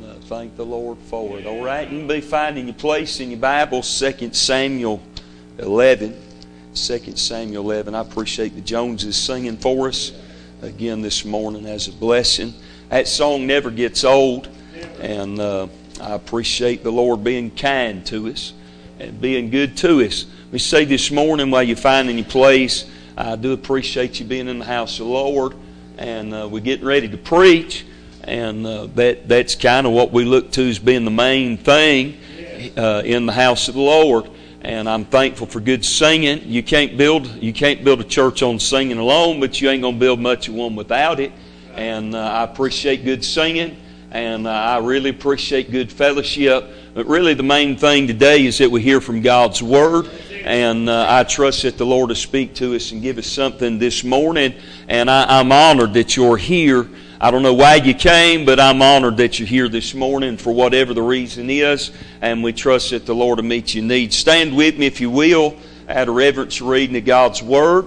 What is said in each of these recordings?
thank the Lord for it. All right, you can be finding your place in your Bible, 2 Samuel 11. 2 Samuel 11. I appreciate the Joneses singing for us again this morning as a blessing. That song never gets old, and I appreciate the Lord being kind to us and being good to us. Let me say this morning while you're finding your place, I do appreciate you being in the house of the Lord, and we're getting ready to preach, and that's kind of what we look to as being the main thing in the house of the Lord. And I'm thankful for good singing. You can't build a church on singing alone, but you ain't going to build much of one without it. And I appreciate good singing, and I really appreciate good fellowship. But really the main thing today is that we hear from God's Word. And I trust that the Lord will speak to us and give us something this morning. And I'm honored that you're here. I don't know why you came, but I'm honored that you're here this morning for whatever the reason is, and we trust that the Lord will meet your needs. Stand with me, if you will, out of reverence reading of God's Word.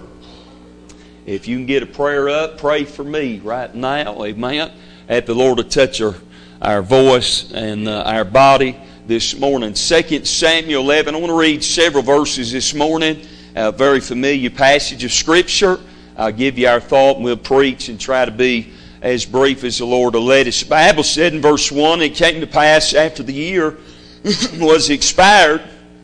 If you can get a prayer up, pray for me right now, amen. That the Lord will touch our voice and our body this morning. 2 Samuel 11, I want to read several verses this morning, a very familiar passage of Scripture. I'll give you our thought, and we'll preach and try to be as brief as the Lord will let us. The Bible said in verse 1, it came to pass after the year was expired,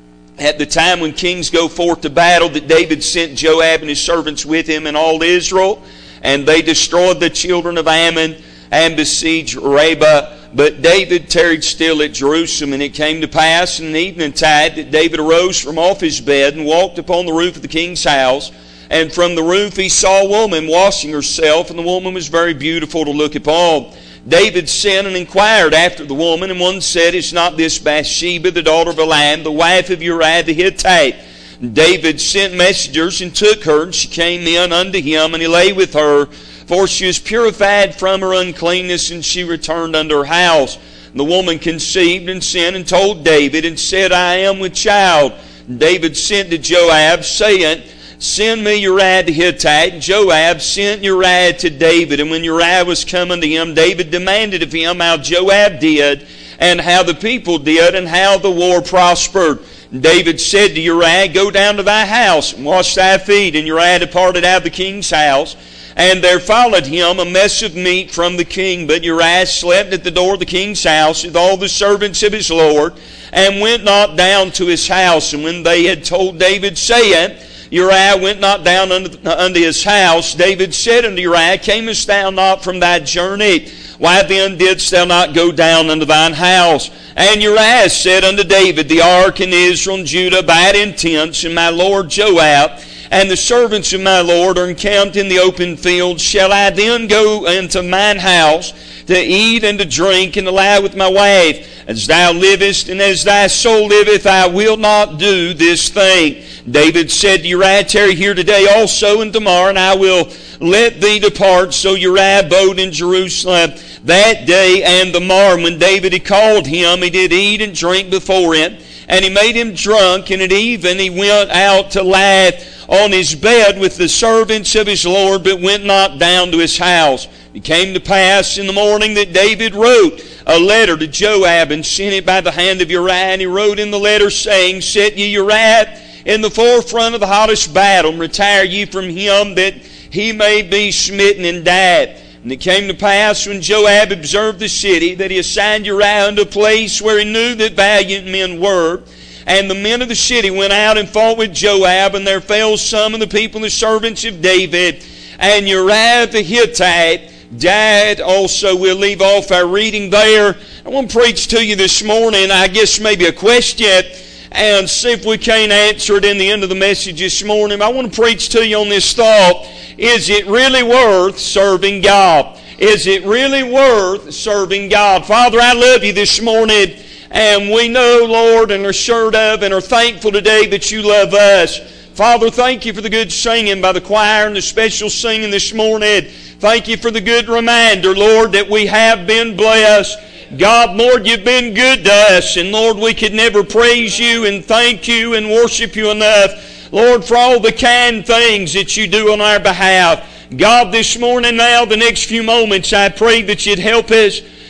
at the time when kings go forth to battle, that David sent Joab and his servants with him and all Israel, and they destroyed the children of Ammon and besieged Rabbah. But David tarried still at Jerusalem, and it came to pass in the eventide that David arose from off his bed and walked upon the roof of the king's house. And from the roof he saw a woman washing herself, and the woman was very beautiful to look upon. David sent and inquired after the woman, and one said, Is not this Bathsheba, the daughter of Eliam, the wife of Uriah the Hittite? And David sent messengers and took her, and she came in unto him, and he lay with her, for she was purified from her uncleanness, and she returned unto her house. And the woman conceived and sent and told David, and said, I am with child. And David sent to Joab, saying, Send me Uriah the Hittite. And Joab sent Uriah to David. And when Uriah was come unto him, David demanded of him how Joab did, and how the people did, and how the war prospered. And David said to Uriah, Go down to thy house, and wash thy feet. And Uriah departed out of the king's house, and there followed him a mess of meat from the king. But Uriah slept at the door of the king's house with all the servants of his lord, and went not down to his house. And when they had told David, saying, Uriah went not down unto his house, David said unto Uriah, Camest thou not from thy journey? Why then didst thou not go down unto thine house? And Uriah said unto David, The ark and Israel and Judah abide in tents, and my lord Joab and the servants of my lord are encamped in the open fields. Shall I then go into mine house to eat and to drink and to lie with my wife? As thou livest and as thy soul liveth, I will not do this thing. David said to Uriah, Tarry here today also and tomorrow, and I will let thee depart. So Uriah abode in Jerusalem that day and the morrow. When David had called him, he did eat and drink before him, and he made him drunk. And at even he went out to lie on his bed with the servants of his Lord, but went not down to his house. It came to pass in the morning that David wrote a letter to Joab, and sent it by the hand of Uriah. And he wrote in the letter, saying, Set ye Uriah in the forefront of the hottest battle, and retire ye from him, that he may be smitten and die. And it came to pass, when Joab observed the city, that he assigned Uriah unto a place where he knew that valiant men were. And the men of the city went out and fought with Joab, and there fell some of the people, the servants of David. And Uriah the Hittite died also. We'll leave off our reading there. I want to preach to you this morning, I guess maybe a question, and see if we can't answer it in the end of the message this morning. I want to preach to you on this thought. Is it really worth serving God? Is it really worth serving God? Father, I love you this morning, and we know, Lord, and are assured of and are thankful today that you love us. Father, thank you for the good singing by the choir and the special singing this morning. Thank you for the good reminder, Lord, that we have been blessed. God, Lord, you've been good to us, and Lord, we could never praise you and thank you and worship you enough, Lord, for all the kind things that you do on our behalf. God, this morning now, the next few moments, I pray that you'd help us.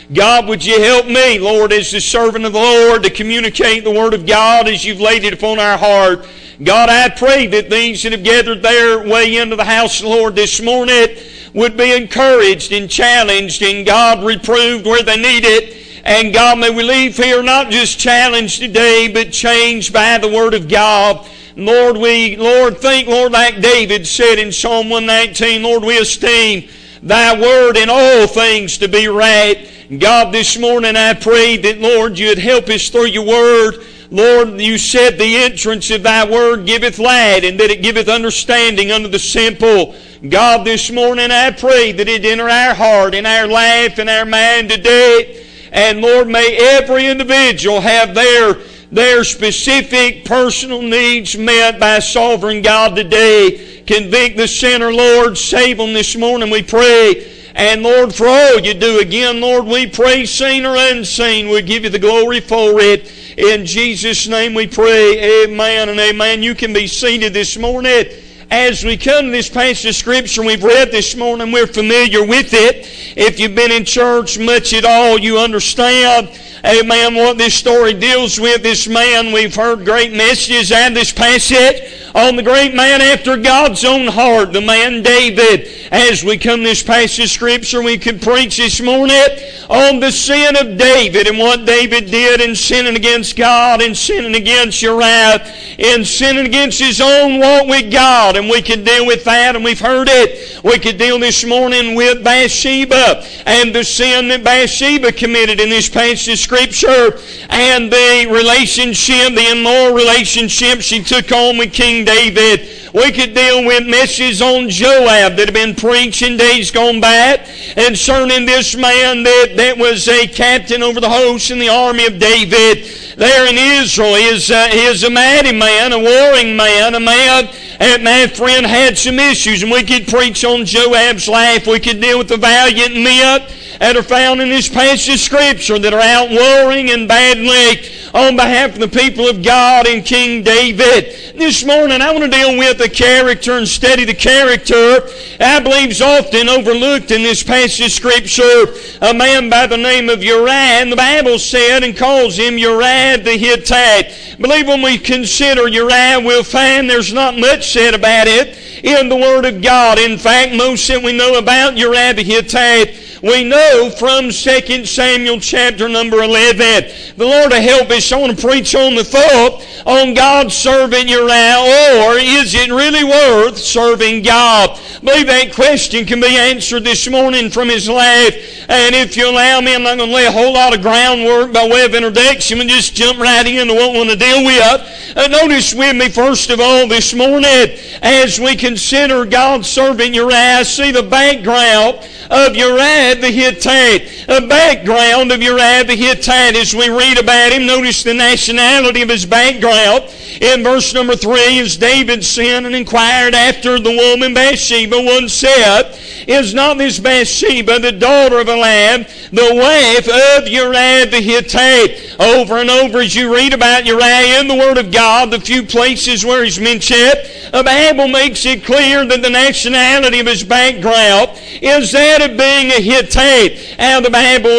God, would you help me, Lord, as the servant of the Lord, to communicate the Word of God as you've laid it upon our heart. God, I pray that these that have gathered their way into the house of the Lord this morning would be encouraged and challenged, and God, reproved where they need it. And God, may we leave here not just challenged today, but changed by the Word of God. Lord, think, Lord, like David said in Psalm 119, Lord, we esteem Thy Word in all things to be right. God, this morning I pray that, Lord, you'd help us through your Word. Lord, you said the entrance of Thy Word giveth light, and that it giveth understanding unto the simple. God, this morning I pray that it enter our heart and our life and our mind today. And Lord, may every individual have their specific personal needs met by sovereign God today. Convict the sinner, Lord. Save them this morning, we pray. And Lord, for all you do again, Lord, we pray, seen or unseen, we give you the glory for it. In Jesus' name we pray. Amen and amen. You can be seated this morning. As we come to this passage of Scripture we've read this morning, we're familiar with it. If you've been in church much at all, you understand, amen, what this story deals with. This man, we've heard great messages out of this passage on the great man after God's own heart, the man David. As we come to this passage of Scripture, we can preach this morning on the sin of David and what David did in sinning against God and sinning against Uriah and sinning against his own walk with God. And we can deal with that, and we've heard it. We could deal this morning with Bathsheba and the sin that Bathsheba committed in this passage of Scripture and the relationship, the immoral relationship she took on with King David. We could deal with messages on Joab that have been preached in days gone by concerning this man that was a captain over the host in the army of David there in Israel. He is a mighty man, a warring man, a man. And my friend had some issues, and we could preach on Joab's life. We could deal with the valiant men that are found in this passage of Scripture that are out warring and badly on behalf of the people of God and King David. This morning I want to deal with the character and study the character I believe is often overlooked in this passage of Scripture. A man by the name of Uriah, and the Bible said and calls him Uriah the Hittite. I believe when we consider Uriah, we'll find there's not much said about it in the Word of God. In fact, most that we know about Uriah the Hittite we know from 2 Samuel chapter number 11. The Lord will help us. I want to preach on the thought on God's servant Uriah, or is it really worth serving God? I believe that question can be answered this morning from his life. And if you allow me, I'm not going to lay a whole lot of groundwork by way of introduction and just jump right into what we want to deal with. Notice with me, first of all, this morning, as we consider God's servant Uriah, see the background of Uriah the Hittite. A background of Uriah the Hittite as we read about him. Notice the nationality of his background. In verse number 3, as David sinned and inquired after the woman Bathsheba, one said, is not this Bathsheba the daughter of Eliab, the wife of Uriah the Hittite? Over and over as you read about Uriah in the Word of God, the few places where he's mentioned, the Bible makes it clear that the nationality of his background is that of being a Hittite. And the Bible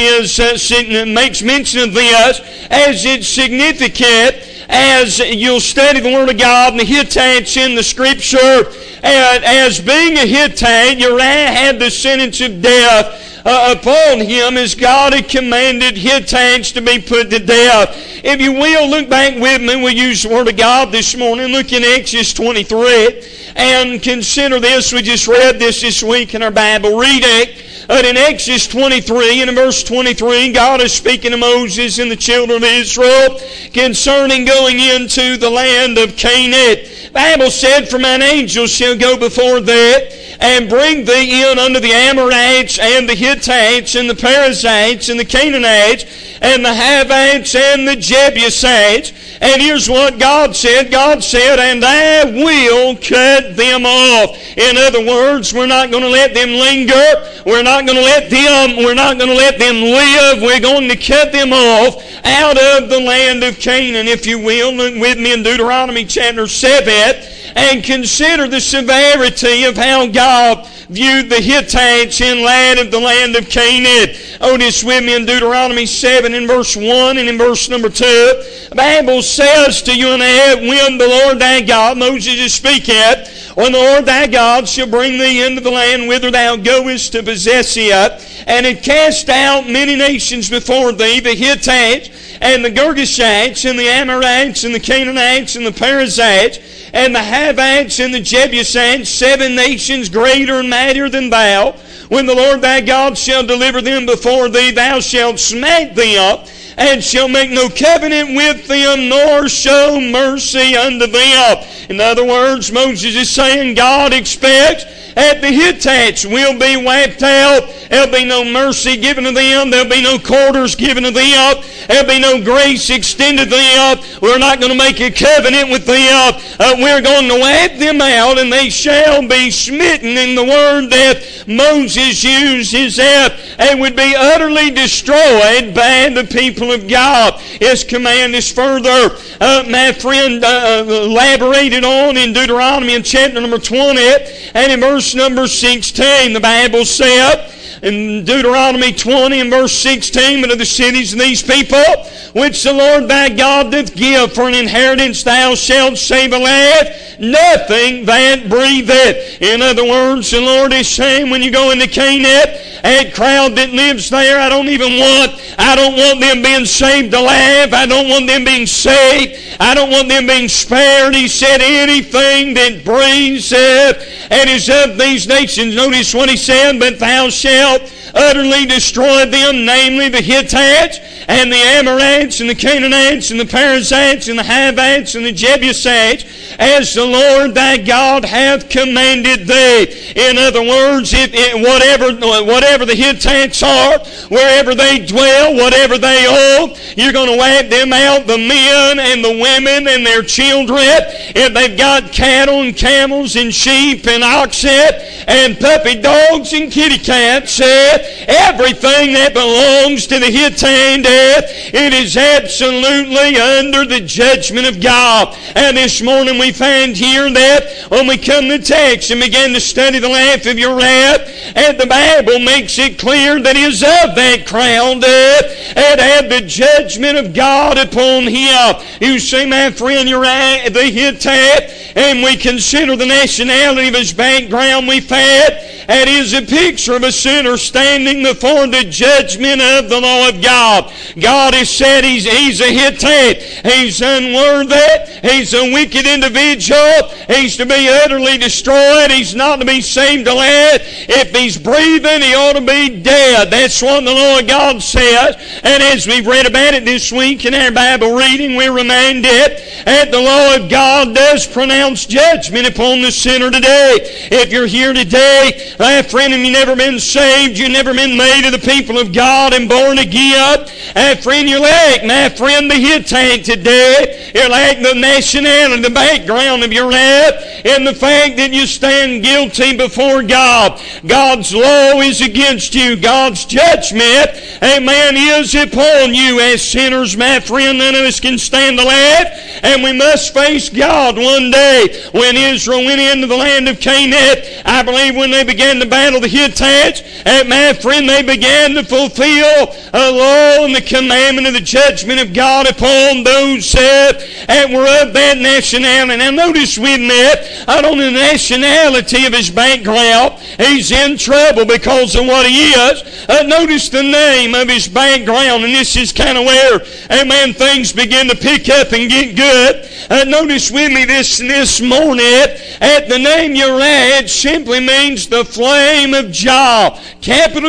makes mention of this as it's significant as you'll study the Word of God and the Hittites in the Scripture. As being a Hittite, Uriah had the sentence of death upon him as God had commanded Hittites to be put to death. If you will, look back with me. We'll use the Word of God this morning. Look in Exodus 23 and consider this. We just read this week in our Bible reading. In Exodus 23 and in verse 23, God is speaking to Moses and the children of Israel concerning going into the land of Canaan. The Bible said, for mine angels shall go before thee and bring thee in unto the Amorites and the Hittites and the Perizzites and the Canaanites and the Hivites and the Jebusites. And here's what God said. God said, and I will cut them off. In other words, we're not going to let them linger. We're not not going to let them live. We're going to cut them off out of the land of Canaan. If you will, look with me in Deuteronomy chapter 7 and consider the severity of how God viewed the Hittites in the land of Canaan. Notice with me in Deuteronomy 7 in verse 1 and in verse number 2. The Bible says to you and I, when the Lord thy God, Moses is speaking, when the Lord thy God shall bring thee into the land whither thou goest to possess it, and it cast out many nations before thee, the Hittites, and the Girgashites, and the Amorites, and the Canaanites, and the Perizzites, and the Hivites, and the Jebusites, 7 nations greater and mightier than thou. When the Lord thy God shall deliver them before thee, thou shalt smite them, and shall make no covenant with them, nor show mercy unto them. In other words, Moses is saying God expects that the Hittites will be wiped out. There'll be no mercy given to them. There'll be no quarters given to them. There'll be no grace extended to them. We're not going to make a covenant with them. We're going to wipe them out, and they shall be smitten. In the word that Moses used is that they would be utterly destroyed by the people of God. His command is further, my friend, elaborated on in Deuteronomy in chapter number 20 and in verse number 16. The Bible said in Deuteronomy 20 and verse 16, but of the cities of these people, which the Lord thy God doth give for an inheritance, thou shalt save alive nothing that breatheth. In other words, the Lord is saying, when you go into Canaan, that crowd that lives there, I don't want them being saved alive. I don't want them being saved. I don't want them being spared. He said, anything that breathes and is of these nations. Notice what he said, but thou shalt utterly destroy them, namely the Hittites and the Amorites and the Canaanites and the Perizzites and the Hivites and the Jebusites, as the Lord thy God hath commanded thee. In other words, whatever the Hittites are, wherever they dwell, whatever they own, you're going to wipe them out, the men and the women and their children. If they've got cattle and camels and sheep and oxen and puppy dogs and kitty cats, everything that belongs to the Hittite, it is absolutely under the judgment of God. And this morning we find here that when we come to text and begin to study the life of Uriah, and the Bible makes it clear that he is of that crowd and had the judgment of God upon him. You see, my friend, Uriah the Hittite, and we consider the nationality of his background, we find that is a picture of a sinner standing before the judgment of the law of God. God has said he's a Hittite. He's unworthy. He's a wicked individual. He's to be utterly destroyed. He's not to be saved alive. If he's breathing, he ought to be dead. That's what the law of God says. And as we've read about it this week in our Bible reading, we're reminded that the law of God does pronounce judgment upon the sinner today. If you're here today, my friend, and you've never been saved, you've never been made of the people of God and born again, friend, you're like, my friend, the Hittite today. You're like the nationality, the background of your life, and the fact that you stand guilty before God. God's law is against you. God's judgment, amen, is upon you. As sinners, my friend, none of us can stand alive, and we must face God one day. When Israel went into the land of Canaan, I believe when they began to battle the Hittites, my friend, they began to fulfill the law and the commandment of the judgment of God upon those that were of that nationality. Now notice with me, not on the nationality of his background, he's in trouble because of what he is. Notice the name of his background, and this is kind of where, amen, things begin to pick up and get good. Notice with me this morning, at the name Uriah, it simply means the flame of Jah. Capital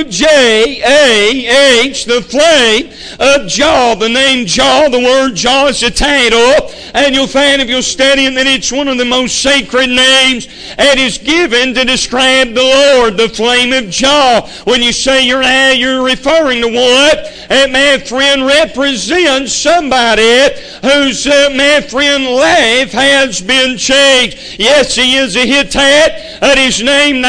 J-A-H, the flame of Jah. The name Jah, the word Jah is a title, and you'll find if you'll study it that it's one of the most sacred names that is given to describe the Lord, the flame of Jah. When you say Uriah, you're referring to what? And my friend, represents somebody whose, my friend, life has been changed. Yes, he is a Hittite, but his name now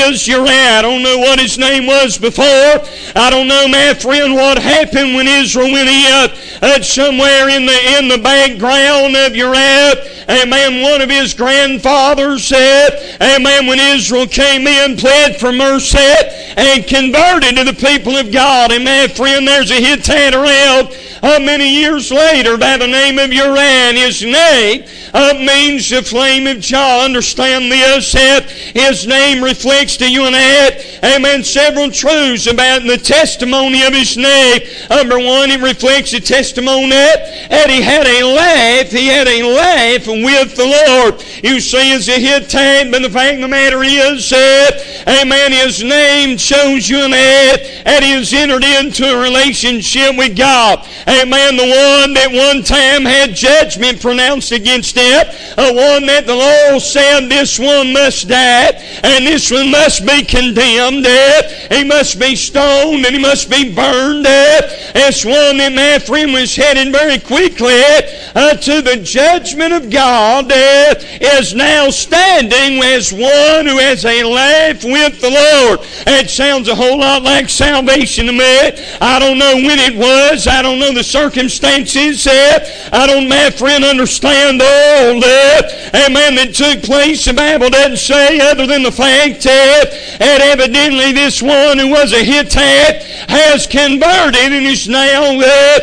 is Uriah. I don't know what his name was before. I don't know, my friend, what happened when Israel went in somewhere in the background of Uriah. Amen. One of his grandfathers said, amen, when Israel came in, pled for mercy, and converted to the people of God. And my friend, there's a Hittite around many years later by the name of Uriah. And his name means the flame of Jah. Understand this, his name reflects to you and I, amen, several truths about the testimony of his name. Number one, it reflects the testimony that he had a life. He had a life with the Lord. You see, as a Hittite, but the fact of the matter is, amen, his name shows you and I that he has entered into a relationship with God. Amen, the one that one time had judgment pronounced against him, one that the Lord said, this one must die, and this one must be condemned, he must be stoned, and he must be burned. It's one that, my friend, was headed very quickly to the judgment of God, is now standing as one who has a life with the Lord. It sounds a whole lot like salvation to me. I don't know when it was. I don't know the circumstances. I don't, my friend, understand all amen, that took place. The Bible doesn't say, other than the fact that evidently this one who was a Hittite has converted and is now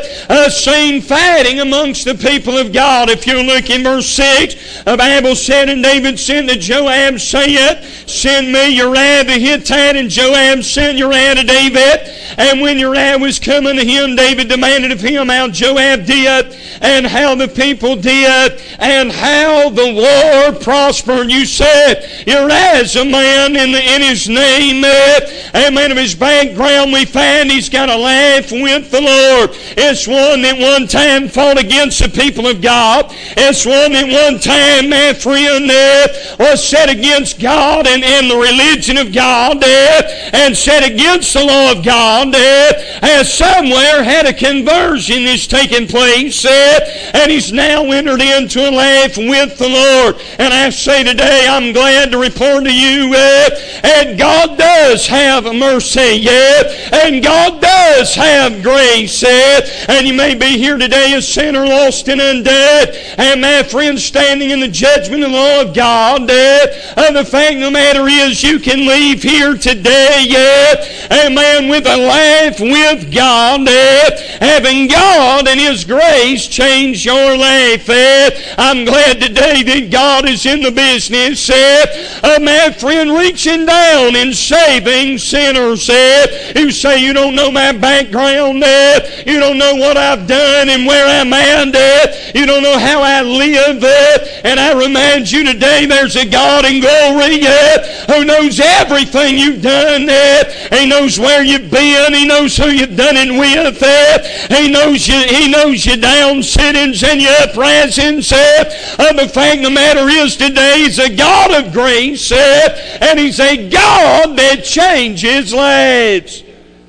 seen fighting amongst the people of God. If you look in verse 6, the Bible said, and David sent to Joab, saying, send me Uriah the Hittite. And Joab sent Uriah to David. And when Uriah was coming to him, David demanded of him how Joab did, and how the people did, and how the war prospered. You said, Uriah is a man in his name, amen, of his background, we find he's got a life with the Lord. It's one that one time fought against the people of God. It's one that one time, my friend, was set against God and the religion of God, and set against the law of God, has somewhere had a conversion that's taken place, and he's now entered into a life with the Lord. And I say today, I'm glad to report to you, and God does have mercy, and God does have grace, and you may be here today a sinner, lost and undead, and my friend, standing in the judgment of the law of God. The fact of the matter is, you can leave here today, amen, with a life with God, having God and His grace change your life. I'm glad today that God is in the business, my friend, reaching down and saving sinners. You say, you don't know my background, you don't know what I've done and where I'm at, you don't know how I live, and I remind you today, there's a God in glory who knows everything you've done. He knows where you've been. He knows who you've done it with. He knows your down sittings and your uprisings. The fact of the matter is, today He's a God of grace, and He's a God that changes lives.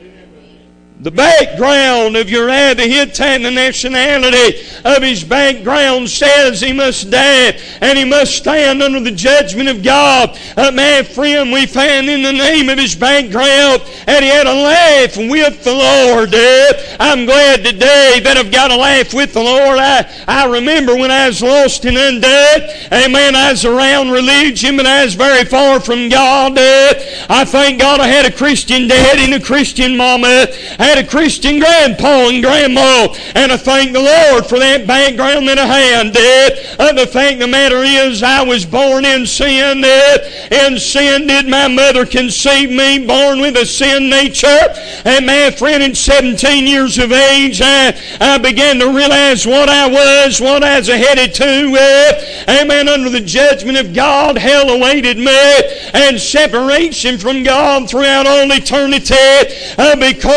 The background of Uriah the Hittite, the nationality of his background, says he must die and he must stand under the judgment of God. My friend, we find in the name of his background that he had a life with the Lord. I'm glad today that I've got a life with the Lord. I remember when I was lost and undone, amen, I was around religion, but I was very far from God. I thank God I had a Christian daddy and a Christian mama. I had a Christian grandpa and grandma, and I thank the Lord for that background that I had. The fact of the matter is, I was born in sin. In sin did my mother conceive me, born with a sin nature. And my friend, at 17 years of age, I began to realize what I was headed to. Amen. Under the judgment of God, hell awaited me, and separation from God throughout all eternity, because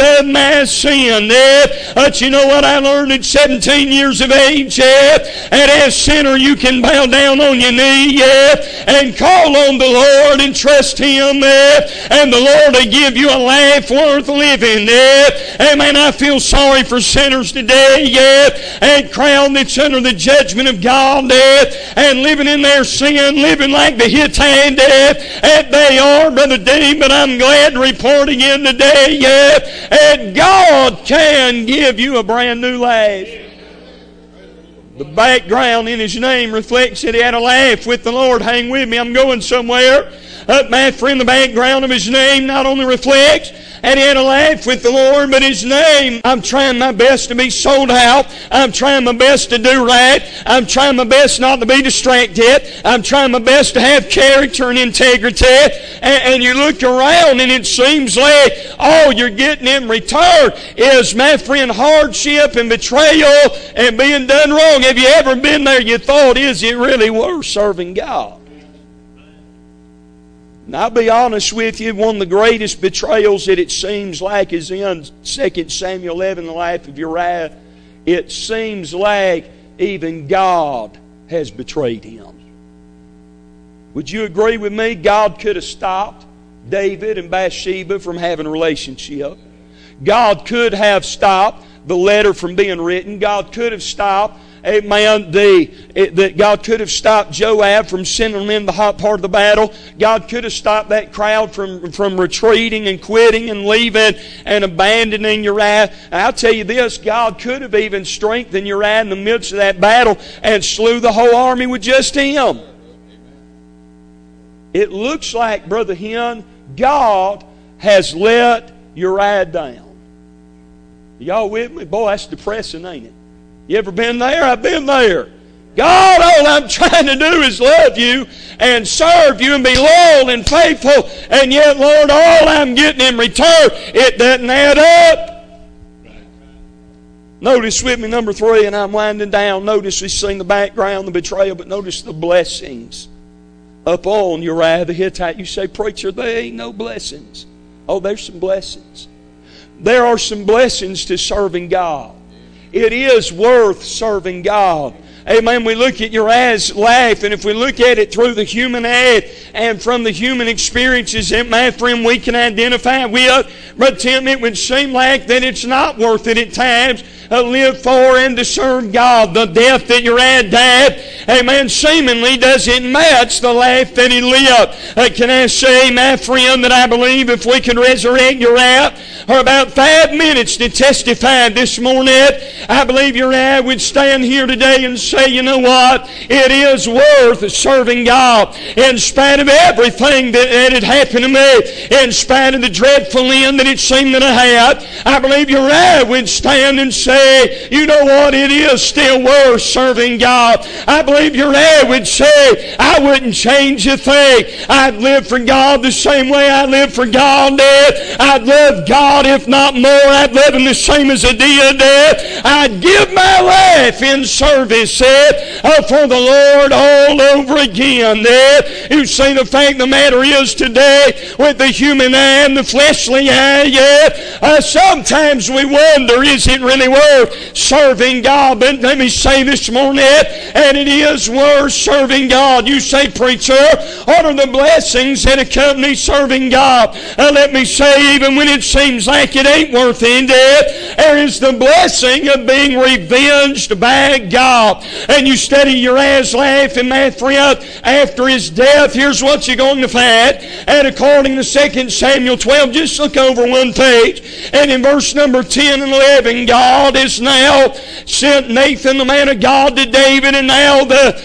of my sin. But you know what I learned at 17 years of age? And as sinner, you can bow down on your knee and call on the Lord and trust Him, and the Lord will give you a life worth living. Amen. I feel sorry for sinners today, and crowd that's under the judgment of God, and living in their sin, living like the Hittite, and they are, Brother Dean, but I'm glad to report again today, and God can give you a brand new life. The background in his name reflects that he had a life with the Lord. Hang with me, I'm going somewhere. My friend, the background of his name not only reflects and he had a life with the Lord, but his name, I'm trying my best to be sold out. I'm trying my best to do right. I'm trying my best not to be distracted. I'm trying my best to have character and integrity. And you look around and it seems like all you're getting in return is, my friend, hardship and betrayal and being done wrong. Have you ever been there you thought, is it really worth serving God? And I'll be honest with you, one of the greatest betrayals that it seems like is in 2 Samuel 11, the life of Uriah. It seems like even God has betrayed him. Would you agree with me? God could have stopped David and Bathsheba from having a relationship. God could have stopped the letter from being written. God could have stopped God could have stopped Joab from sending them in the hot part of the battle. God could have stopped that crowd from retreating and quitting and leaving and abandoning Uriah. And I'll tell you this, God could have even strengthened Uriah in the midst of that battle and slew the whole army with just him. It looks like, Brother Hen, God has let Uriah down. Y'all with me? Boy, that's depressing, ain't it? You ever been there? I've been there. God, all I'm trying to do is love you and serve you and be loyal and faithful. And yet, Lord, all I'm getting in return, it doesn't add up. Notice with me, number 3, and I'm winding down. Notice we've seen the background, the betrayal, but notice the blessings upon Uriah the Hittite. You say, preacher, there ain't no blessings. Oh, there's some blessings. There are some blessings to serving God. It is worth serving God. Amen. We look at Uriah's life, and if we look at it through the human eye and from the human experiences that, my friend, we can identify with, but Tim, it would seem like that it's not worth it at times to live for and to serve God. The death that Uriah died, amen, seemingly doesn't match the life that he lived. Can I say, my friend, that I believe if we could resurrect Uriah for about 5 minutes to testify this morning, I believe Uriah would stand here today and say, you know what? It is worth serving God. In spite of everything that had happened to me, in spite of the dreadful end that it seemed that I had, I believe Uriah would stand and say, you know what? It is still worth serving God. I believe Uriah would say, I wouldn't change a thing. I'd live for God the same way I live for God did. I'd love God, if not more. I'd love Him the same as I did. I'd give my life in service for the Lord all over again. You see, the fact of the matter is today, with the human eye and the fleshly eye, sometimes we wonder, is it really worth serving God? But let me say this morning, and it is worth serving God. You say, preacher, what are the blessings that accompany serving God? Let me say, even when it seems like it ain't worth it, there is the blessing of being revenged by God. And you study Uriah's life, and my friend, after his death, here's what you're going to find. And according to 2 Samuel 12, just look over one page, and in verse number 10 and 11, God has now sent Nathan, the man of God, to David, and now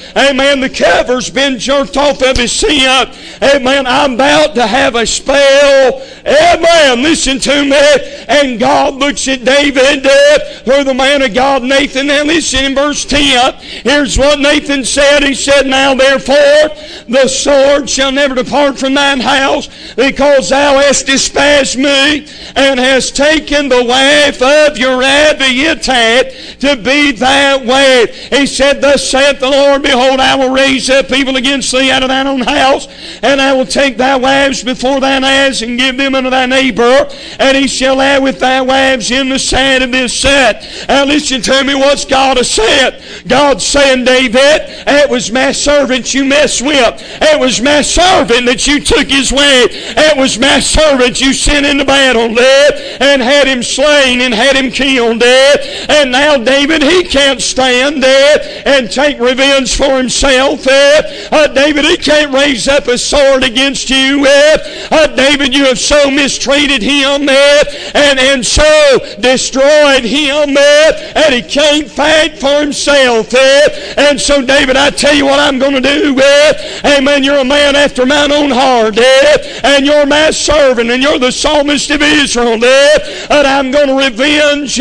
the cover's been jerked off of his sin. Amen. I'm about to have a spell. Amen. Listen to me. And God looks at David through the man of God, Nathan. Now listen in verse 10. Here's what Nathan said. He said, now therefore the sword shall never depart from thine house, because thou hast despised me, and hast taken the wife of Uriah the Hittite to be that way. He said, Thus saith the Lord, Behold, I will raise up evil against thee out of thine own house, and I will take thy wives before thine eyes, and give them unto thy neighbor, and he shall lie with thy wives in the sand of his set. Now listen to me, what's God has said? God's saying, David, it was my servant you messed with. It was my servant that you took his way. It was my servant you sent into battle, and had him slain and had him killed, and now David, he can't stand and take revenge for himself. David, he can't raise up a sword against you. David, you have so mistreated him and so destroyed him, and he can't fight for himself. And so, David, I tell you what I'm going to do. Amen. You're a man after mine own heart, and you're my servant, and you're the psalmist of Israel, and I'm going to revenge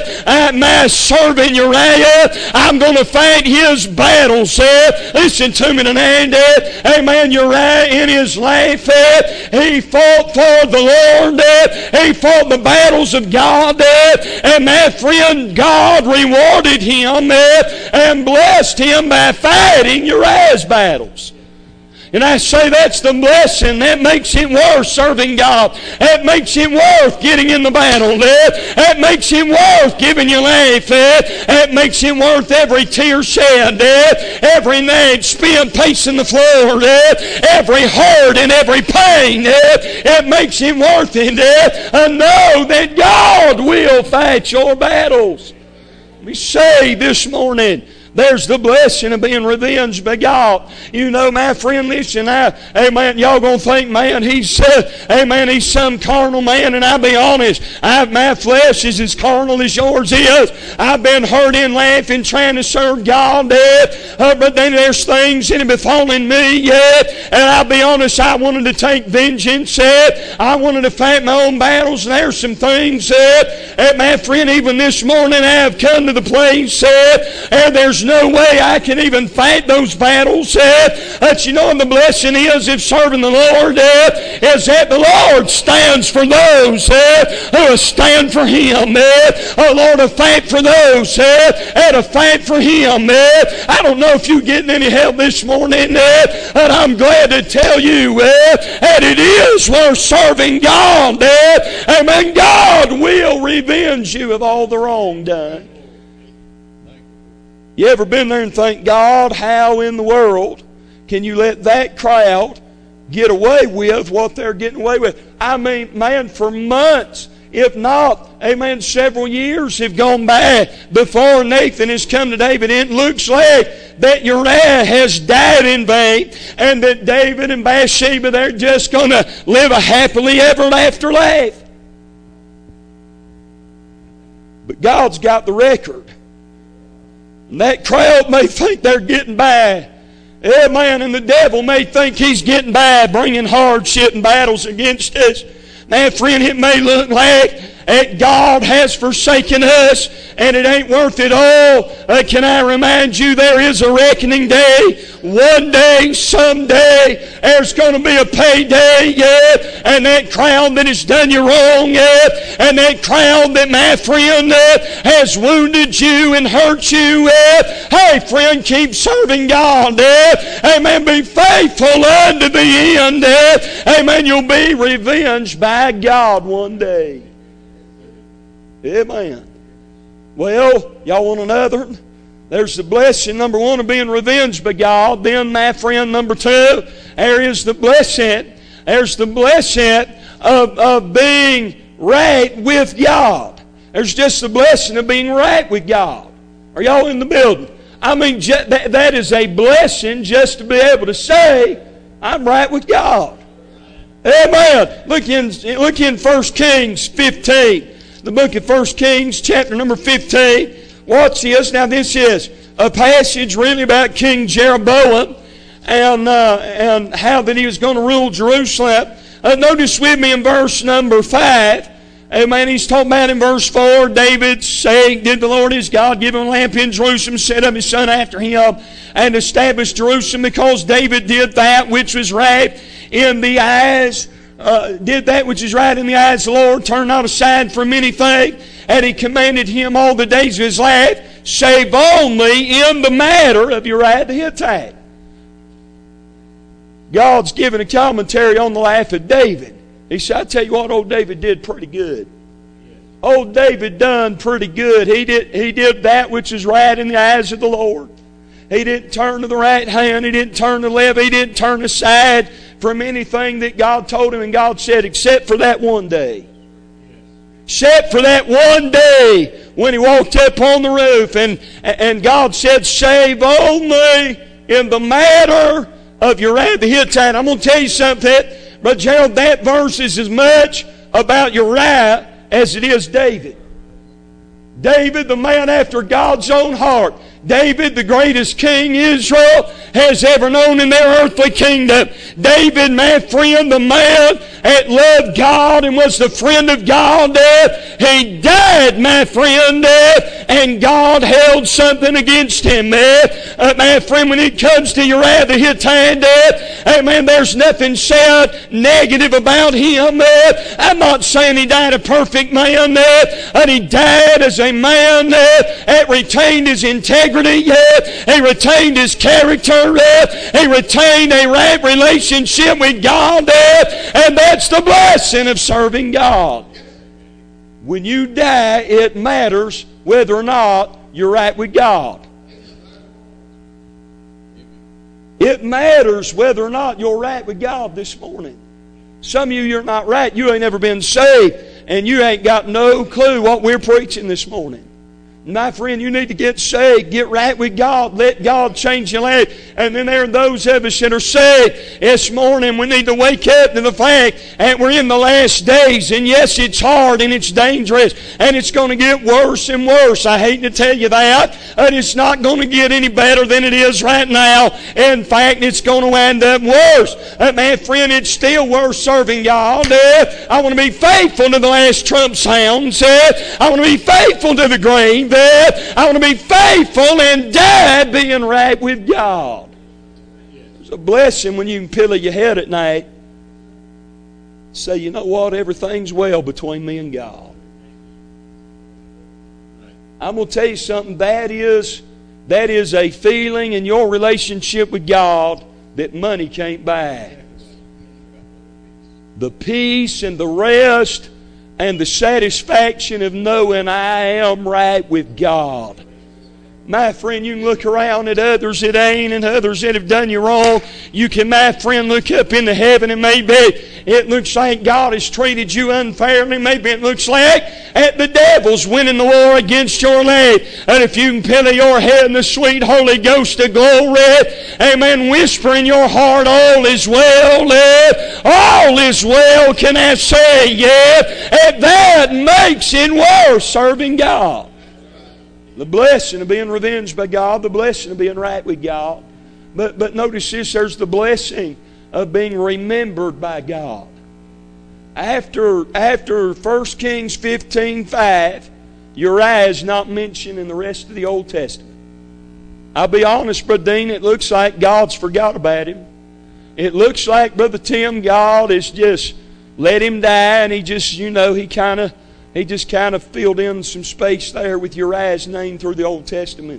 my servant Uriah. I'm going to fight his battles. Listen to me tonight. Amen. Uriah in his life, he fought for the Lord. He fought the battles of God, and my friend, God rewarded him and blessed him by fighting Uriah's battles. And I say that's the blessing that makes it worth serving God. That makes it worth getting in the battle. That makes it worth giving your life. That makes it worth every tear shed, every night spent pacing the floor, every hurt and every pain. It makes it worth it. And know that God will fight your battles. We say this morning, there's the blessing of being revenged by God. You know, my friend, listen, amen, y'all gonna think, man, he's some carnal man, and I'll be honest, my flesh is as carnal as yours is. I've been hurt in life in trying to serve God, but then there's things that have befallen me, and I'll be honest, I wanted to take vengeance, I wanted to fight my own battles, and there's some things, my friend, even this morning I've come to the place, and there's no way I can even fight those battles. But you know what the blessing is if serving the Lord is that the Lord stands for those who stand for Him. Oh Lord, to fight for those and to fight for Him. I don't know if you're getting any help this morning, but I'm glad to tell you that it is worth serving God. Amen. God will revenge you of all the wrong done. You ever been there and think, God, how in the world can you let that crowd get away with what they're getting away with? I mean, man, for months, if not, amen, several years have gone by before Nathan has come to David. It looks like that Uriah has died in vain, and that David and Bathsheba, they're just going to live a happily ever after life. But God's got the record. And that crowd may think they're getting by. Amen. And the devil may think he's getting by bringing hardship and battles against us. Now, friend, it may look like God has forsaken us and it ain't worth it all. Can I remind you, there is a reckoning day. One day, someday, there's going to be a payday, and that crowd that has done you wrong, and that crowd that, my friend, has wounded you and hurt you, hey, friend, keep serving God. Amen. Be faithful unto the end. Amen. You'll be revenged by God one day. Amen. Well, y'all want another? There's the blessing, number one, of being revenged by God. Then, my friend, number two, there is the blessing. There's the blessing of being right with God. There's just the blessing of being right with God. Are y'all in the building? I mean, that is a blessing just to be able to say, I'm right with God. Amen. Look in 1 Kings 15. The book of 1 Kings, chapter number 15. Watch this. Now, this is a passage really about King Jeroboam and how that he was going to rule Jerusalem. Notice with me in verse number 5. Amen. He's talking about in verse 4, David saying, Did the Lord his God give him a lamp in Jerusalem, set up his son after him, and established Jerusalem, because David did that which was right in the eyes did that which is right in the eyes of the Lord, turned not aside from anything, and he commanded him all the days of his life save only in the matter of Uriah the Hittite. God's given a commentary on the life of David. He said, I tell you what, old David did pretty good. Old David done pretty good. He did that which is right in the eyes of the Lord. He didn't turn to the right hand. He didn't turn to the left. He didn't turn aside from anything that God told him. And God said, except for that one day. Except for that one day when he walked up on the roof. And God said, save only in the matter of Uriah the Hittite. I'm going to tell you something, Brother Gerald, that verse is as much about Uriah as it is David. David, the man after God's own heart. David, the greatest king Israel has ever known in their earthly kingdom. David, my friend, the man that loved God and was the friend of God. He died, my friend, and God held something against him. My friend, when it comes to Uriah the Hittite, amen, there's nothing said negative about him. I'm not saying he died a perfect man, and he died as a man that retained his integrity. He retained his character. He retained a right relationship with God. And that's the blessing of serving God. When you die, it matters whether or not you're right with God. It matters whether or not you're right with God this morning. Some of you, you're not right. You ain't never been saved. And you ain't got no clue what we're preaching this morning. My friend, you need to get saved. Get right with God. Let God change your life. And then there are those of us that are saved this morning. We need to wake up to the fact that we're in the last days. And yes, it's hard and it's dangerous. And it's going to get worse and worse. I hate to tell you that. But it's not going to get any better than it is right now. In fact, it's going to end up worse. My friend, it's still worth serving God. I want to be faithful to the last trump sounds. I want to be faithful to the grave. I want to be faithful and die being right with God. It's a blessing when you can pillow your head at night. Say, you know what? Everything's well between me and God. I'm going to tell you something. That is a feeling in your relationship with God that money can't buy. The peace and the rest and the satisfaction of knowing I am right with God. My friend, you can look around at others that ain't and others that have done you wrong. You can, my friend, look up into heaven and maybe it looks like God has treated you unfairly. Maybe it looks like the devil's winning the war against your life. And if you can pillow your head in the sweet Holy Ghost of glory, amen, whisper in your heart, all is well, all is well, can I say, and that makes it worth serving God. The blessing of being revenged by God, the blessing of being right with God. But notice this, there's the blessing of being remembered by God. After 1 Kings 15:5, Uriah is not mentioned in the rest of the Old Testament. I'll be honest, Brother Dean, it looks like God's forgot about him. It looks like, Brother Tim, God has just let him die, and he just, he just kind of filled in some space there with Uriah's name through the Old Testament.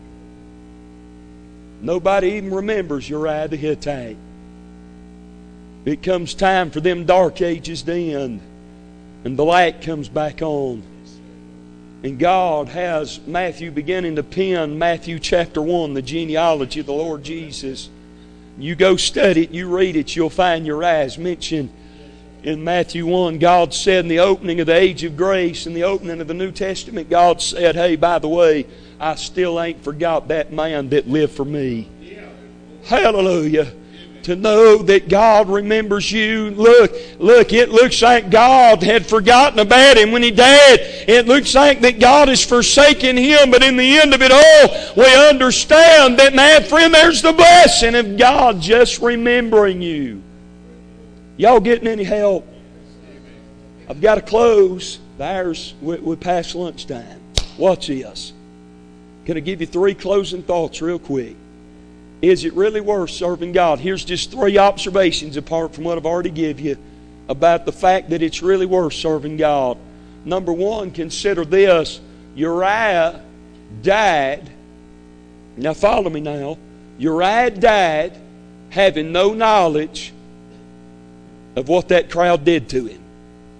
Nobody even remembers Uriah the Hittite. It comes time for them dark ages to end, and the light comes back on. And God has Matthew beginning to pen Matthew chapter 1, the genealogy of the Lord Jesus. You go study it, you read it, you'll find Uriah's mentioned. In Matthew 1, God said in the opening of the age of grace, in the opening of the New Testament, God said, hey, by the way, I still ain't forgot that man that lived for me. Hallelujah. To know that God remembers you. Look, it looks like God had forgotten about him when he died. It looks like that God has forsaken him, but in the end of it all, we understand that, my friend, there's the blessing of God just remembering you. Y'all getting any help? I've got to close. We're past lunchtime. Watch this. Can I give you 3 closing thoughts real quick? Is it really worth serving God? Here's just 3 observations apart from what I've already given you about the fact that it's really worth serving God. Number 1, consider this. Uriah died. Now follow me now. Uriah died having no knowledge of what that crowd did to him.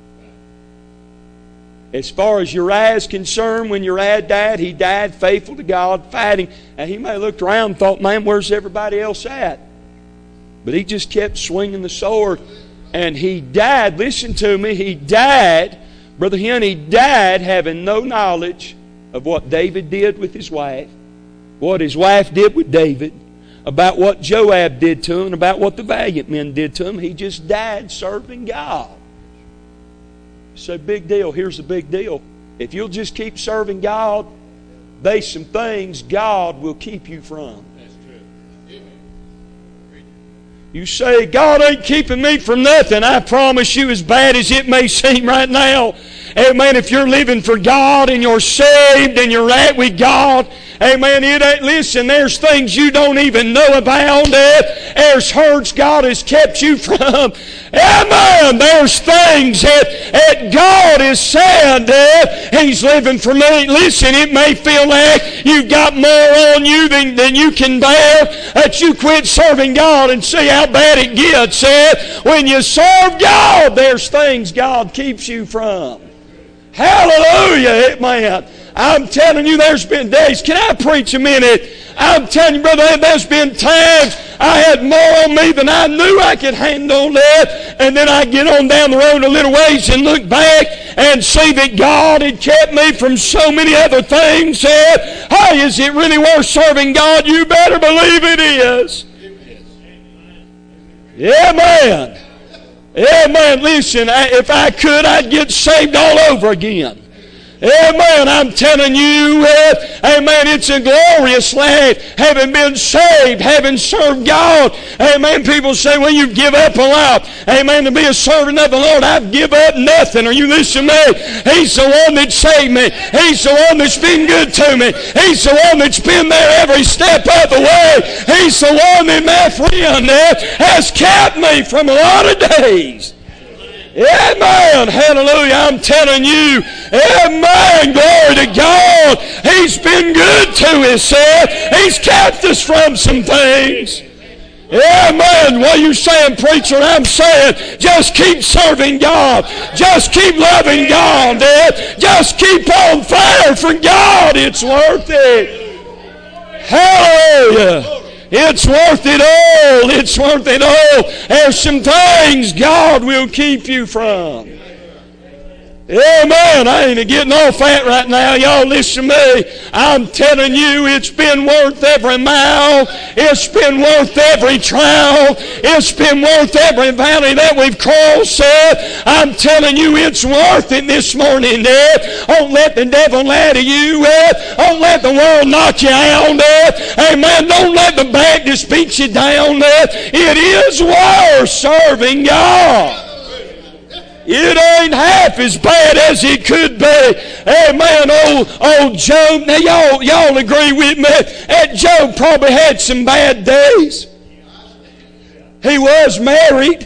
As far as Uriah is concerned, when Uriah died, he died faithful to God, fighting. And he may have looked around and thought, man, where's everybody else at? But he just kept swinging the sword. And he died, listen to me, he died, Brother Hen, he died having no knowledge of what David did with his wife, what his wife did with David, about what Joab did to him, about what the valiant men did to him. He just died serving God. So big deal. Here's the big deal. If you'll just keep serving God, there's some things God will keep you from. You say, God ain't keeping me from nothing. I promise you, as bad as it may seem right now, amen, if you're living for God and you're saved and you're right with God, amen, it ain't, listen, there's things you don't even know about. There's hurts God has kept you from. Amen. There's things that God is saying that He's living for me. Listen, it may feel like you've got more on you than you can bear, that you quit serving God and see how bad it gets. When you serve God, there's things God keeps you from. Hallelujah. Amen. I'm telling you, there's been days. Can I preach a minute? I'm telling you, brother, there's been times I had more on me than I knew I could handle that. And then I get on down the road a little ways and look back and see that God had kept me from so many other things. Hey, is it really worth serving God? You better believe it is. Amen. Amen. Listen, if I could, I'd get saved all over again. Amen. I'm telling you, amen, it's a glorious life, having been saved, having served God. Amen. People say, well, you give up a lot. Amen. To be a servant of the Lord, I've give up nothing. Are you listening to me? He's the one that saved me. He's the one that's been good to me. He's the one that's been there every step of the way. He's the one that, my friend, has kept me from a lot of days. Amen. Hallelujah. I'm telling you. Amen. Glory to God. He's been good to us. He's kept us from some things. Amen. What you saying, preacher? I'm saying just keep serving God. Just keep loving God. Just keep on fire for God. It's worth it. Hallelujah. It's worth it all. It's worth it all. There's some things God will keep you from. Amen. I ain't getting off that right now. Y'all listen to me. I'm telling you, it's been worth every mile. It's been worth every trial. It's been worth every valley that we've crossed. I'm telling you, it's worth it this morning. Don't let the devil lie to you. Don't let the world knock you out. Amen. Don't let the Baptist beat you down. It is worth serving God. It ain't half as bad as it could be. Amen. Old Job. Now y'all agree with me that Job probably had some bad days. He was married.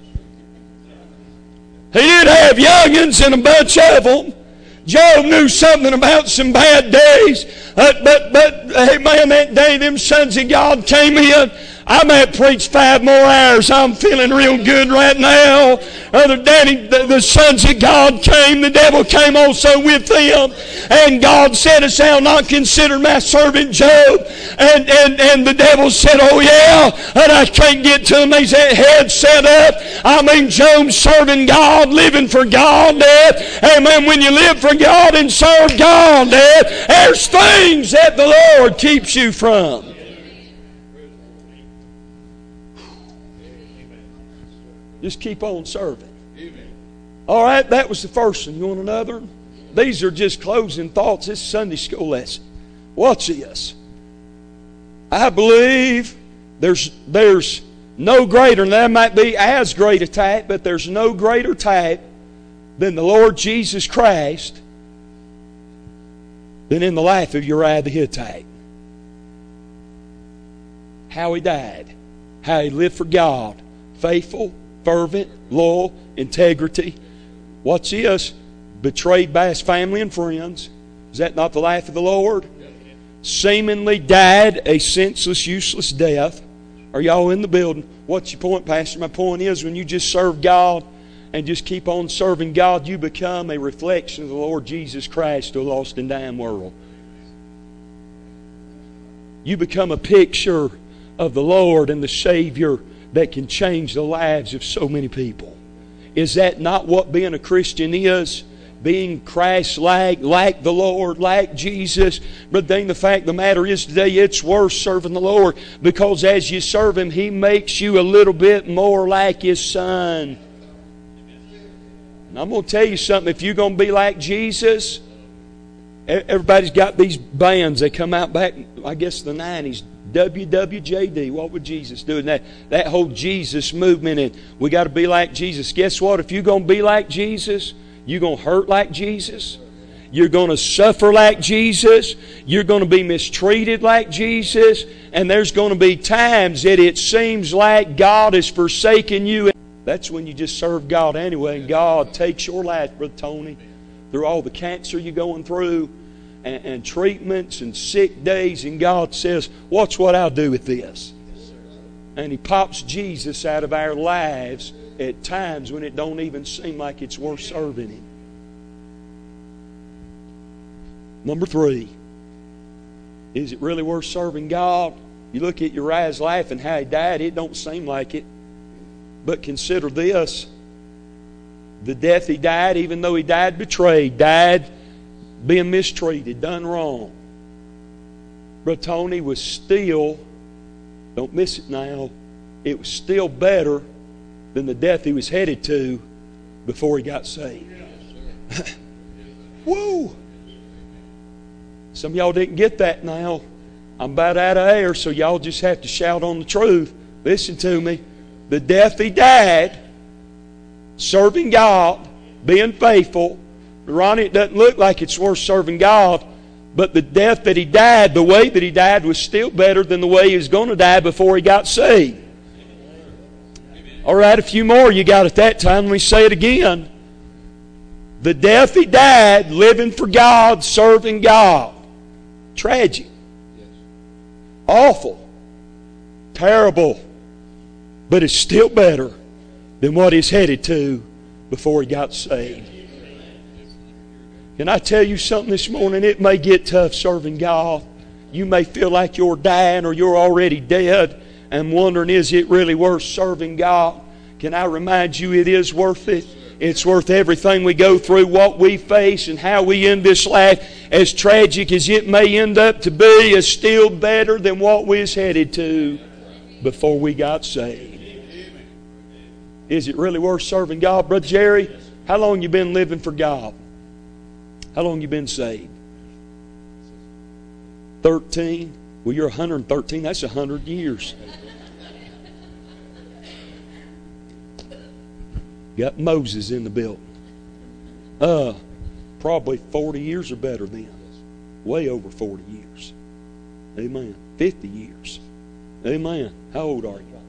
He did have young'uns and a bunch of them. Job knew something about some bad days. But amen, that day them sons of God came in. I might preach 5 more hours. I'm feeling real good right now. Brother Danny, the sons of God came. The devil came also with them. And God said, I shall not consider my servant Job. And the devil said, oh yeah, and I can't get to him. He's head set up. I mean, Job serving God, living for God. Amen. When you live for God and serve God, there's things that the Lord keeps you from. Just keep on serving. All right, that was the first one. You want another? These are just closing thoughts. This is Sunday school lesson. Watch this. I believe there's no greater, and that might be as great a type, but there's no greater type than the Lord Jesus Christ than in the life of Uriah the Hittite. How he died. How he lived for God. Faithful, fervent, loyal, integrity. Watch this. Betrayed by his family and friends. Is that not the life of the Lord? seemingly died a senseless, useless death. Are y'all in the building? What's your point, Pastor? My point is, when you just serve God and just keep on serving God, you become a reflection of the Lord Jesus Christ to a lost and dying world. You become a picture of the Lord and the Savior that can change the lives of so many people. Is that not what being a Christian is? Being Christ-like, like the Lord, like Jesus. But then the fact of the matter is today, it's worth serving the Lord, because as you serve Him, He makes you a little bit more like His Son. And I'm going to tell you something. If you're going to be like Jesus, everybody's got these bands. They come out back, I guess, the 90s. WWJD, what would Jesus do? And that whole Jesus movement, and we got to be like Jesus. Guess what? If you're going to be like Jesus, you're going to hurt like Jesus. You're going to suffer like Jesus. You're going to be mistreated like Jesus. And there's going to be times that it seems like God has forsaken you. That's when you just serve God anyway, and God takes your life, Brother Tony, through all the cancer you're going through, and treatments and sick days, and God says, watch what I'll do with this. And He pops Jesus out of our lives at times when it don't even seem like it's worth serving Him. Number 3, is it really worth serving God? You look at Uriah's life and how he died, it don't seem like it. But consider this, the death he died, even though he died betrayed, died being mistreated, done wrong, Brother Tony was still, don't miss it now, it was still better than the death he was headed to before he got saved. Woo! Some of y'all didn't get that now. I'm about out of air, so y'all just have to shout on the truth. Listen to me. The death he died, serving God, being faithful. Ronnie, it doesn't look like it's worth serving God, but the death that he died, the way that he died, was still better than the way he was going to die before he got saved. All right, a few more you got at that time. Let me say it again. The death he died, living for God, serving God. Tragic. Awful. Terrible. But it's still better than what he's headed to before he got saved. Can I tell you something this morning? It may get tough serving God. You may feel like you're dying or you're already dead and wondering, is it really worth serving God? Can I remind you it is worth it? It's worth everything we go through, what we face, and how we end this life. As tragic as it may end up to be, is still better than what we was headed to before we got saved. Is it really worth serving God? Brother Jerry, how long you been living for God? How long you been saved? 13? Well, you're 113. That's 100 years. Got Moses in the building. Probably 40 years or better then. Way over 40 years. Amen. 50 years. Amen. How old are you?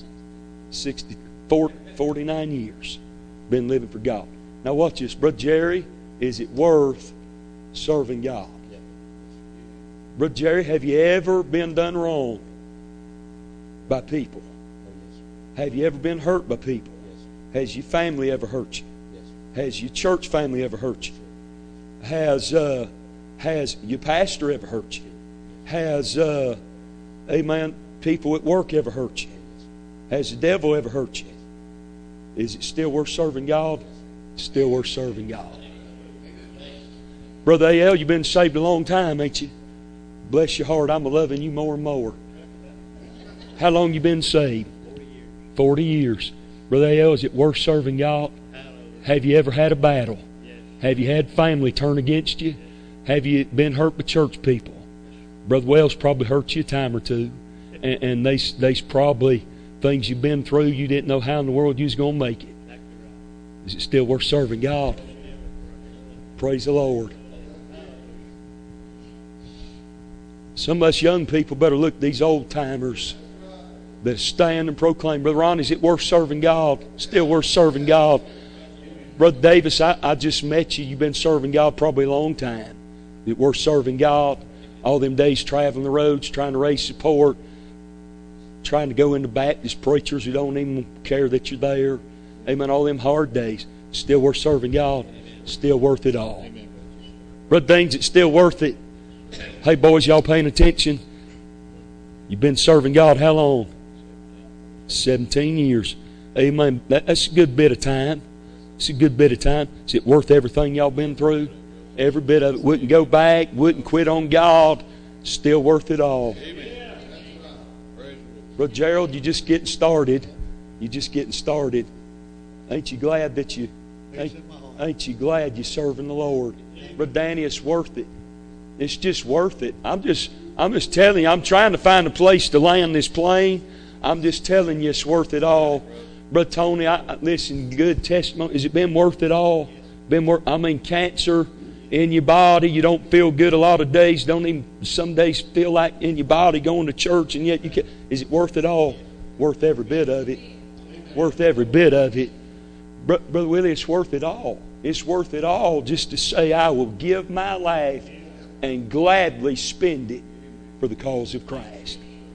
49 years. Been living for God. Now watch this. Brother Jerry, is it worth serving God? Brother Jerry, have you ever been done wrong by people? Have you ever been hurt by people? Has your family ever hurt you? Has your church family ever hurt you? Has your pastor ever hurt you? Has, amen, people at work ever hurt you? Has the devil ever hurt you? Is it still worth serving God? Still worth serving God. Brother A.L., you've been saved a long time, ain't you? Bless your heart, I'm loving you more and more. How long you been saved? 40 years. Brother A.L., is it worth serving God? Have you ever had a battle? Have you had family turn against you? Have you been hurt by church people? Brother Wells probably hurt you a time or two. And there's probably things you've been through you didn't know how in the world you was going to make it. Is it still worth serving God? Praise the Lord. Some of us young people better look at these old timers that stand and proclaim, Brother Ron, is it worth serving God? Still worth serving God. Brother Davis, I just met you. You've been serving God probably a long time. Is it worth serving God? All them days traveling the roads, trying to raise support, trying to go into Baptist preachers who don't even care that you're there. Amen. All them hard days. Still worth serving God. Still worth it all. Brother Danes, it's still worth it. Hey boys, y'all paying attention? You've been serving God how long? 17 years. Amen. That's a good bit of time. It's a good bit of time. Is it worth everything y'all been through? Every bit of it. Wouldn't go back. Wouldn't quit on God. Still worth it all. Brother Gerald, you're just getting started. You're just getting started. Ain't you glad that ain't you glad you're serving the Lord? Brother Danny, it's worth it. It's just worth it. I'm just telling you, I'm trying to find a place to land this plane. I'm just telling you it's worth it all. Brother Tony, listen, good testimony. Has it been worth it all? Cancer in your body, you don't feel good a lot of days, don't even some days feel like in your body going to church, and yet you can't. Is it worth it all? Worth every bit of it. Worth every bit of it. Brother Willie, it's worth it all. It's worth it all just to say, I will give my life and gladly spend it for the cause of Christ.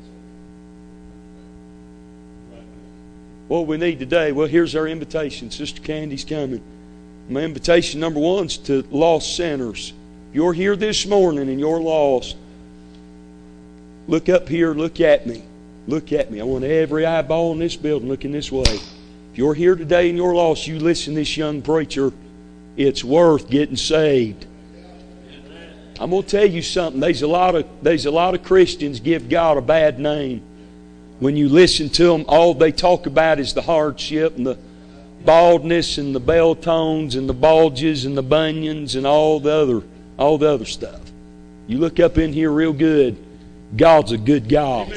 What we need today, well, here's our invitation. Sister Candy's coming. My invitation number 1 is to lost sinners. If you're here this morning and you're lost, look up here, look at me. Look at me. I want every eyeball in this building looking this way. If you're here today and you're lost, you listen to this young preacher. It's worth getting saved. I'm going to tell you something. There's a lot of Christians give God a bad name. When you listen to them, all they talk about is the hardship and the baldness and the bell tones and the bulges and the bunions and all the other stuff. You look up in here real good. God's a good God.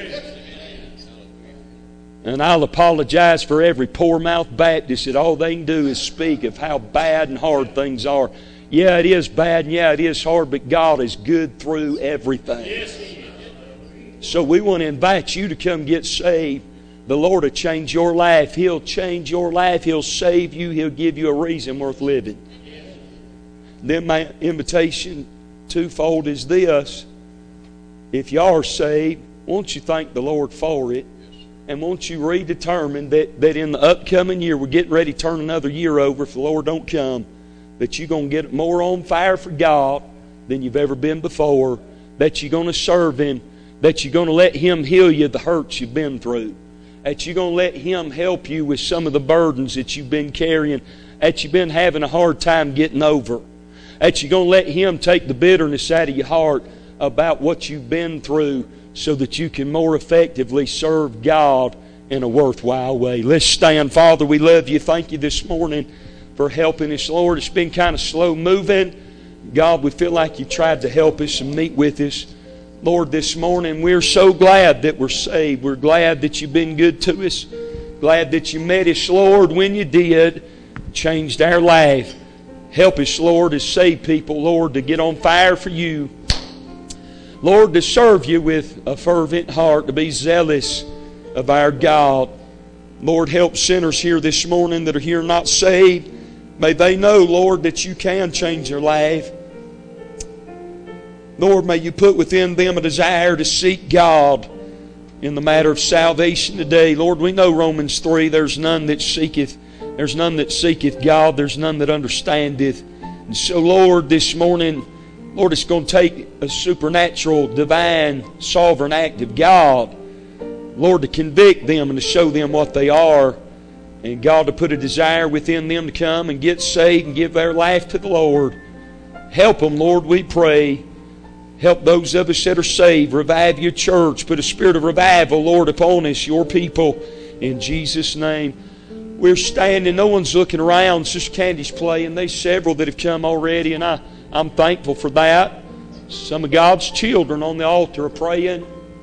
And I'll apologize for every poor-mouthed Baptist that all they can do is speak of how bad and hard things are. Yeah, it is bad and yeah, it is hard, but God is good through everything. So we want to invite you to come get saved. The Lord will change your life. He'll change your life. He'll save you. He'll give you a reason worth living. Then my invitation twofold is this. If you are saved, won't you thank the Lord for it? And won't you redetermine that in the upcoming year, we're getting ready to turn another year over if the Lord don't come, that you're going to get more on fire for God than you've ever been before, that you're going to serve Him, that you're going to let Him heal you the hurts you've been through, that you're going to let Him help you with some of the burdens that you've been carrying, that you've been having a hard time getting over, that you're going to let Him take the bitterness out of your heart about what you've been through so that you can more effectively serve God in a worthwhile way. Let's stand. Father, we love you. Thank you this morning for helping us, Lord. It's been kind of slow moving. God, we feel like you tried to help us and meet with us. Lord, this morning we're so glad that we're saved. We're glad that you've been good to us. Glad that you met us, Lord, when you did. Changed our life. Help us, Lord, to save people, Lord, to get on fire for you. Lord, to serve you with a fervent heart, to be zealous of our God. Lord, help sinners here this morning that are here not saved. May they know, Lord, that you can change their life. Lord, may you put within them a desire to seek God in the matter of salvation today. Lord, we know Romans 3, there's none that seeketh God, there's none that understandeth. And so, Lord, this morning, Lord, it's going to take a supernatural, divine, sovereign act of God, Lord, to convict them and to show them what they are. And God, to put a desire within them to come and get saved and give their life to the Lord. Help them, Lord, we pray. Help those of us that are saved. Revive your church. Put a spirit of revival, Lord, upon us, your people. In Jesus' name. We're standing. No one's looking around. Sister Candy's playing. There's several that have come already, and I'm thankful for that. Some of God's children on the altar are praying.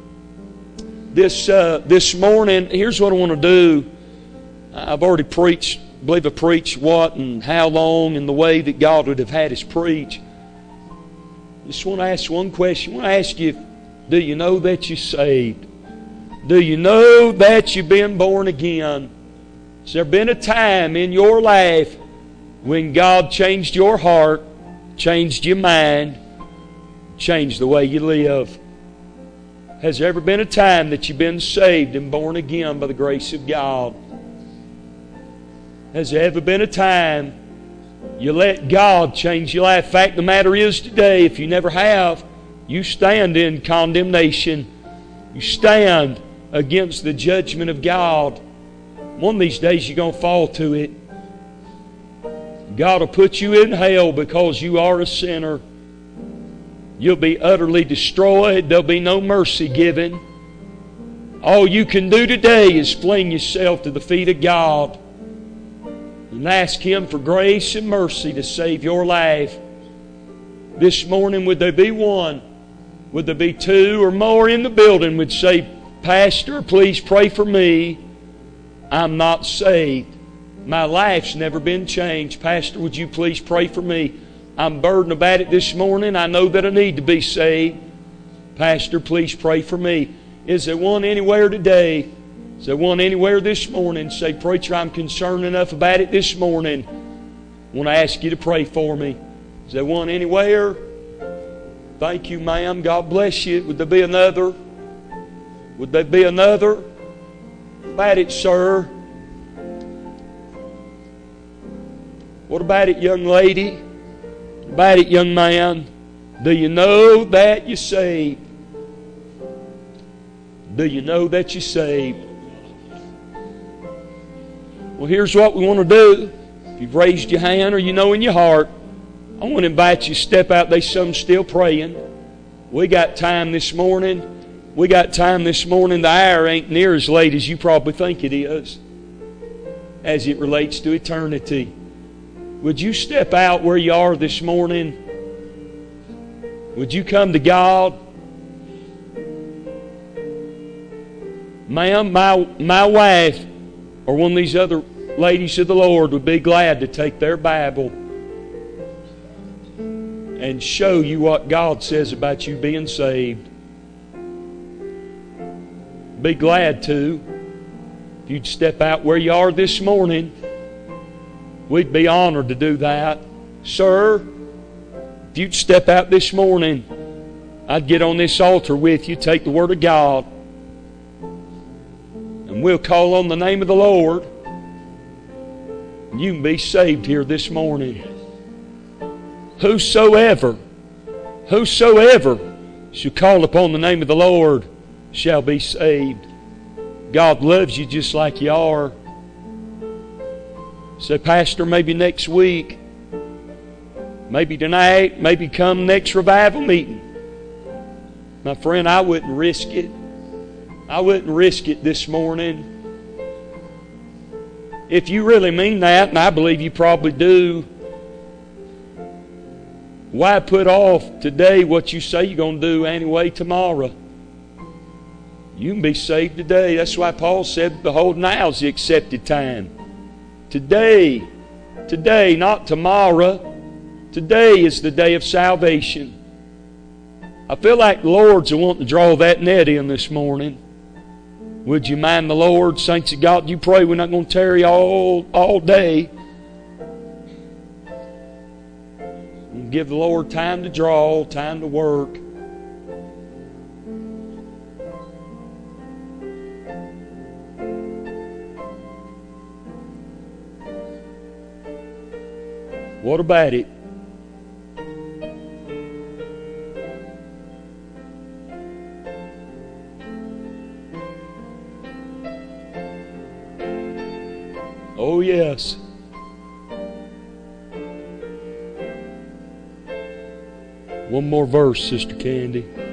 This morning, here's what I want to do. I've already preached, I believe I preached what and how long and the way that God would have had us preach. I just want to ask one question. I want to ask you, do you know that you're saved? Do you know that you've been born again? Has there been a time in your life when God changed your heart, changed your mind, change the way you live. Has there ever been a time that you've been saved and born again by the grace of God? Has there ever been a time you let God change your life? The fact of the matter is today, if you never have, you stand in condemnation. You stand against the judgment of God. One of these days you're going to fall to it. God will put you in hell because you are a sinner. You'll be utterly destroyed. There'll be no mercy given. All you can do today is fling yourself to the feet of God and ask Him for grace and mercy to save your life. This morning, would there be one? Would there be two or more in the building would say, Pastor, please pray for me. I'm not saved. My life's never been changed. Pastor, would you please pray for me? I'm burdened about it this morning. I know that I need to be saved. Pastor, please pray for me. Is there one anywhere today? Is there one anywhere this morning? Say, Preacher, I'm concerned enough about it this morning. I want to ask you to pray for me. Is there one anywhere? Thank you, ma'am. God bless you. Would there be another? Would there be another? About it, sir. What about it, young lady? What about it, young man? Do you know that you're saved? Do you know that you're saved? Well, here's what we want to do. If you've raised your hand or you know in your heart, I want to invite you to step out. There's some still praying. We got time this morning. We got time this morning. The hour ain't near as late as you probably think it is as it relates to eternity. Would you step out where you are this morning? Would you come to God? Ma'am, my wife or one of these other ladies of the Lord would be glad to take their Bible and show you what God says about you being saved. Be glad to. If you'd step out where you are this morning, we'd be honored to do that. Sir, if you'd step out this morning, I'd get on this altar with you, take the Word of God, and we'll call on the name of the Lord. And you can be saved here this morning. Whosoever shall call upon the name of the Lord shall be saved. God loves you just like you are. Say, Pastor, maybe next week, maybe tonight, maybe come next revival meeting. My friend, I wouldn't risk it. I wouldn't risk it this morning. If you really mean that, and I believe you probably do, why put off today what you say you're going to do anyway tomorrow? You can be saved today. That's why Paul said, behold, now's the accepted time. Today, not tomorrow. Today is the day of salvation. I feel like the Lord's wanting to draw that net in this morning. Would you mind the Lord? Saints of God, you pray. We're not going to tarry all day. We'll give the Lord time to draw, time to work. What about it? Oh, yes. One more verse, Sister Candy.